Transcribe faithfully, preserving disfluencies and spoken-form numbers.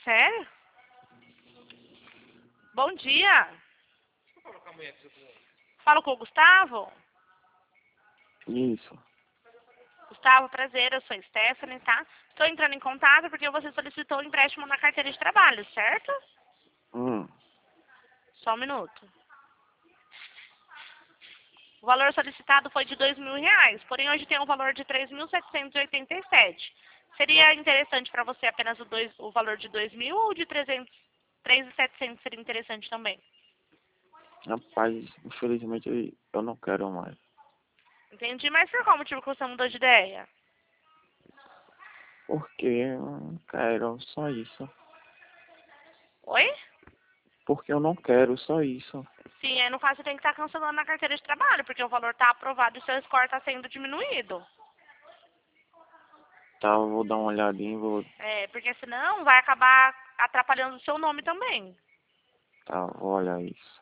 Sério? Bom dia. Falo com o Gustavo? Isso. Gustavo, prazer, eu sou Stephanie, tá? Estou entrando em contato porque você solicitou um empréstimo na carteira de trabalho, certo? Hum. Só um minuto. O valor solicitado foi de dois mil reais, porém hoje tem um valor de três mil setecentos e oitenta e sete. Seria interessante para você apenas o, dois, o valor de dois mil ou de trezentos, três mil e setecentos seria interessante também? Rapaz, infelizmente eu não quero mais. Entendi, mas por qual motivo que você mudou de ideia? Porque eu não quero, só isso. Oi? Porque eu não quero, só isso. Sim, aí no caso você tem que estar cancelando na carteira de trabalho, porque o valor está aprovado e o seu score está sendo diminuído. Tá, eu vou dar uma olhadinha e vou. É, porque senão vai acabar atrapalhando o seu nome também. Tá, vou olhar isso.